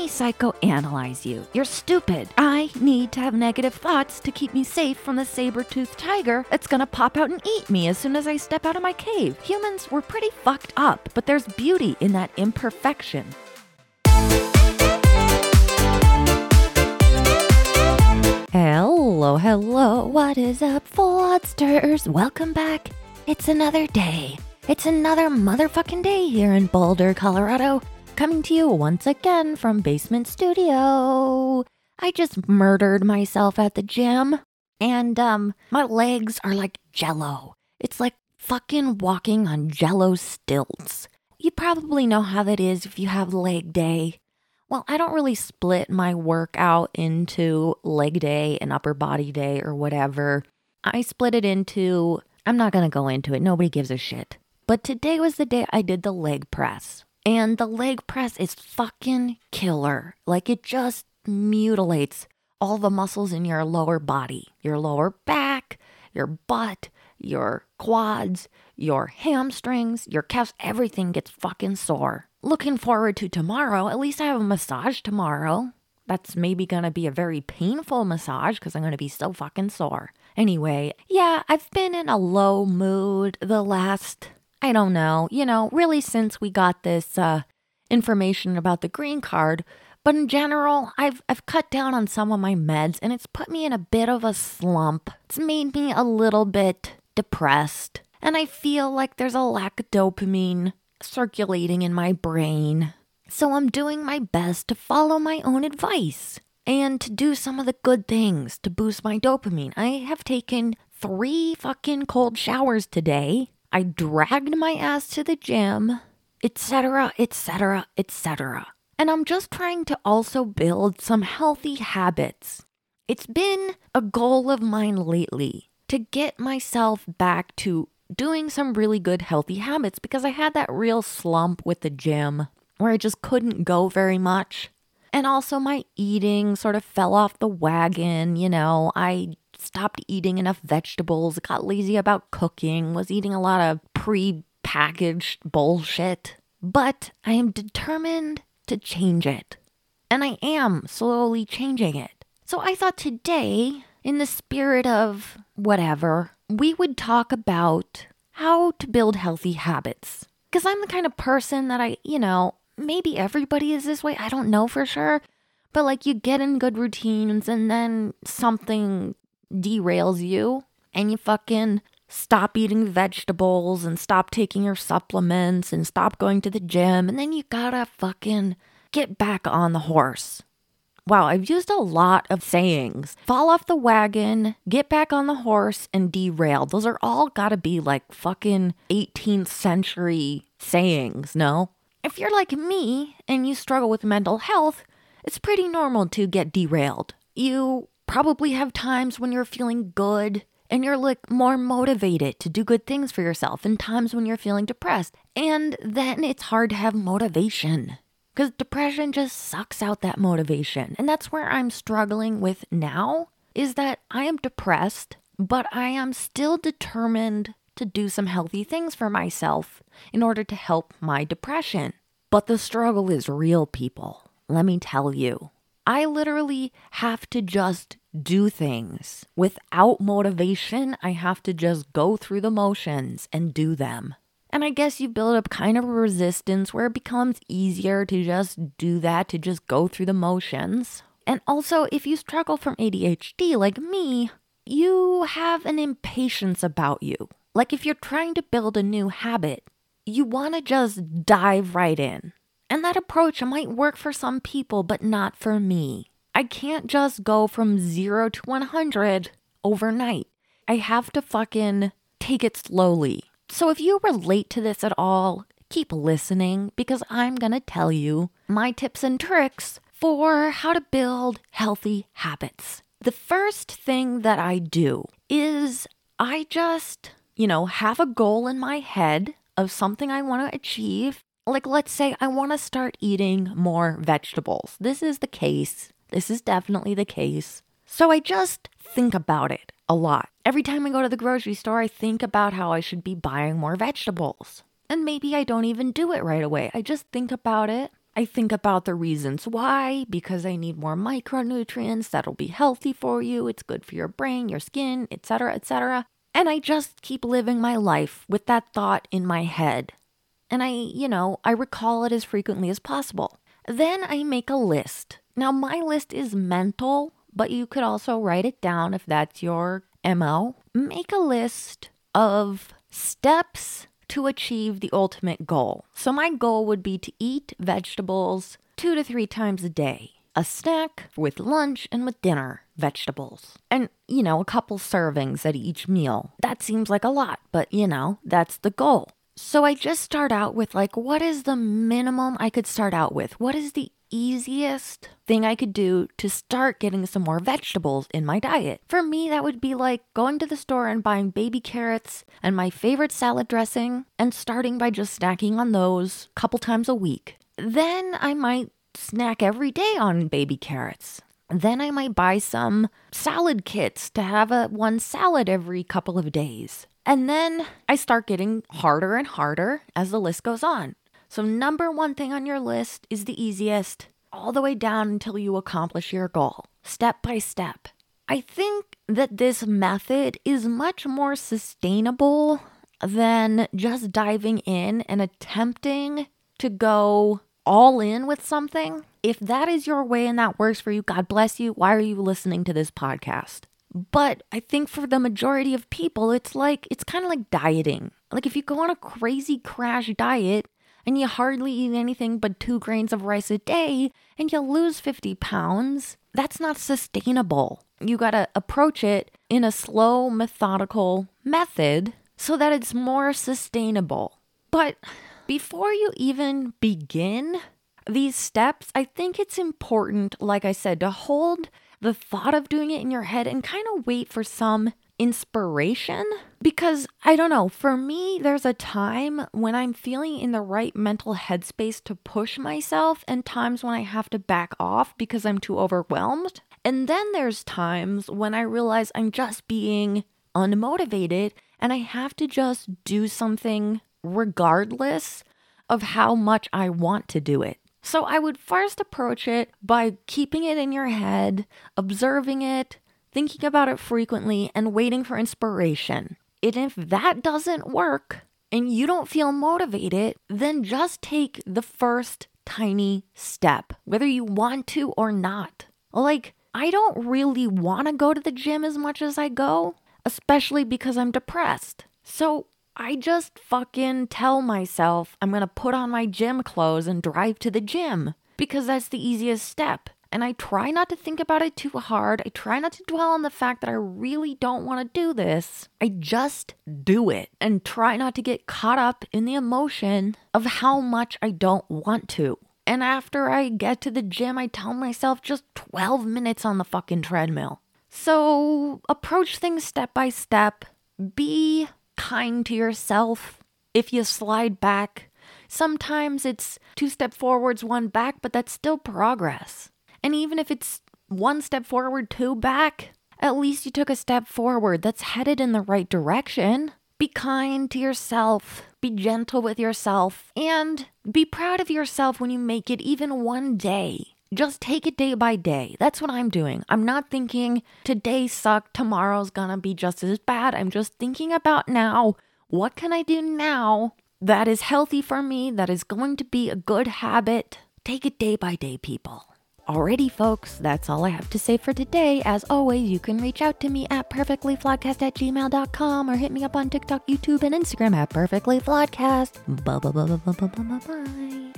psychoanalyze you. You're stupid. I need to have negative thoughts to keep me safe from the saber-toothed tiger that's gonna pop out and eat me as soon as I step out of my cave. Humans were pretty fucked up, but there's beauty in that imperfection. Hello, what is up, fraudsters? Welcome back. It's another day. It's another motherfucking day here in Boulder, Colorado. Coming to you once again from Basement Studio. I just murdered myself at the gym, and my legs are like jello. It's like fucking walking on jello stilts. You probably know how that is if you have leg day. Well, I don't really split my workout into leg day and upper body day or whatever. I split it into, I'm not going to go into it. Nobody gives a shit. But today was the day I did the leg press. And the leg press is fucking killer. Like, it just mutilates all the muscles in your lower body. Your lower back, your butt, your quads, your hamstrings, your calves, everything gets fucking sore. Looking forward to tomorrow. At least I have a massage tomorrow. That's maybe gonna be a very painful massage because I'm gonna be so fucking sore. Anyway, yeah, I've been in a low mood the last, I don't know, really since we got this information about the green card. But in general, I've cut down on some of my meds and it's put me in a bit of a slump. It's made me a little bit depressed. And I feel like there's a lack of dopamine circulating in my brain. So I'm doing my best to follow my own advice and to do some of the good things to boost my dopamine. I have taken 3 fucking cold showers today. I dragged my ass to the gym, etc., etc., etc. And I'm just trying to also build some healthy habits. It's been a goal of mine lately to get myself back to doing some really good healthy habits because I had that real slump with the gym where I just couldn't go very much. And also my eating sort of fell off the wagon, I stopped eating enough vegetables, got lazy about cooking, was eating a lot of pre-packaged bullshit. But I am determined to change it. And I am slowly changing it. So I thought today, in the spirit of whatever, we would talk about how to build healthy habits. Because I'm the kind of person that maybe everybody is this way. I don't know for sure. But like you get in good routines and then something derails you and you fucking stop eating vegetables and stop taking your supplements and stop going to the gym. And then you gotta fucking get back on the horse. Wow, I've used a lot of sayings. Fall off the wagon, get back on the horse, and derail. Those are all gotta be like fucking 18th century sayings, no? If you're like me and you struggle with mental health, it's pretty normal to get derailed. You probably have times when you're feeling good and you're like more motivated to do good things for yourself, and times when you're feeling depressed. And then it's hard to have motivation. Because depression just sucks out that motivation. And that's where I'm struggling with now, is that I am depressed, but I am still determined to do some healthy things for myself in order to help my depression. But the struggle is real, people. Let me tell you. I literally have to just do things. Without motivation, I have to just go through the motions and do them. And I guess you build up kind of a resistance where it becomes easier to just do that, to just go through the motions. And also, if you struggle from ADHD like me, you have an impatience about you. Like if you're trying to build a new habit, you want to just dive right in. And that approach might work for some people, but not for me. I can't just go from 0 to 100 overnight. I have to fucking take it slowly. So if you relate to this at all, keep listening because I'm going to tell you my tips and tricks for how to build healthy habits. The first thing that I do is I just, have a goal in my head of something I want to achieve. Like, let's say I want to start eating more vegetables. This is the case. This is definitely the case. So I just think about it a lot. Every time I go to the grocery store, I think about how I should be buying more vegetables. And maybe I don't even do it right away. I just think about it. I think about the reasons why, because I need more micronutrients that'll be healthy for you. It's good for your brain, your skin, etc., etc. And I just keep living my life with that thought in my head. And I recall it as frequently as possible. Then I make a list. Now, my list is mental, but you could also write it down if that's your MO. Make a list of steps to achieve the ultimate goal. So my goal would be to eat vegetables 2 to 3 times a day. A snack with lunch and with dinner, vegetables. And, a couple servings at each meal. That seems like a lot, but, that's the goal. So I just start out with what is the minimum I could start out with? What is the easiest thing I could do to start getting some more vegetables in my diet? For me, that would be going to the store and buying baby carrots and my favorite salad dressing and starting by just snacking on those a couple times a week. Then I might snack every day on baby carrots. Then I might buy some salad kits to have one salad every couple of days. And then I start getting harder and harder as the list goes on. So number 1 thing on your list is the easiest, all the way down until you accomplish your goal, step by step. I think that this method is much more sustainable than just diving in and attempting to go all in with something. If that is your way and that works for you, God bless you. Why are you listening to this podcast? But I think for the majority of people, it's kind of like dieting. If you go on a crazy crash diet and you hardly eat anything but 2 grains of rice a day and you lose 50 pounds, that's not sustainable. You got to approach it in a slow, methodical method so that it's more sustainable. But before you even begin these steps, I think it's important, like I said, to hold the thought of doing it in your head and kind of wait for some inspiration. Because I don't know, for me, there's a time when I'm feeling in the right mental headspace to push myself and times when I have to back off because I'm too overwhelmed. And then there's times when I realize I'm just being unmotivated and I have to just do something regardless of how much I want to do it. So I would first approach it by keeping it in your head, observing it, thinking about it frequently, and waiting for inspiration. And if that doesn't work and you don't feel motivated, then just take the first tiny step, whether you want to or not. I don't really want to go to the gym as much as I go, especially because I'm depressed. So I just fucking tell myself I'm going to put on my gym clothes and drive to the gym because that's the easiest step. And I try not to think about it too hard. I try not to dwell on the fact that I really don't want to do this. I just do it and try not to get caught up in the emotion of how much I don't want to. And after I get to the gym, I tell myself just 12 minutes on the fucking treadmill. So approach things step by step. Be kind to yourself. If you slide back, sometimes it's 2 steps forwards, 1 back, but that's still progress. And even if it's 1 step forward, 2 back, at least you took a step forward that's headed in the right direction. Be kind to yourself, be gentle with yourself, and be proud of yourself when you make it even 1 day. Just take it day by day. That's what I'm doing. I'm not thinking today sucked, tomorrow's gonna be just as bad. I'm just thinking about now. What can I do now that is healthy for me, that is going to be a good habit? Take it day by day, people. Alrighty, folks, that's all I have to say for today. As always, you can reach out to me at perfectlyflawedcast@gmail.com or hit me up on TikTok, YouTube, and Instagram at perfectlyflawedcast. Bye.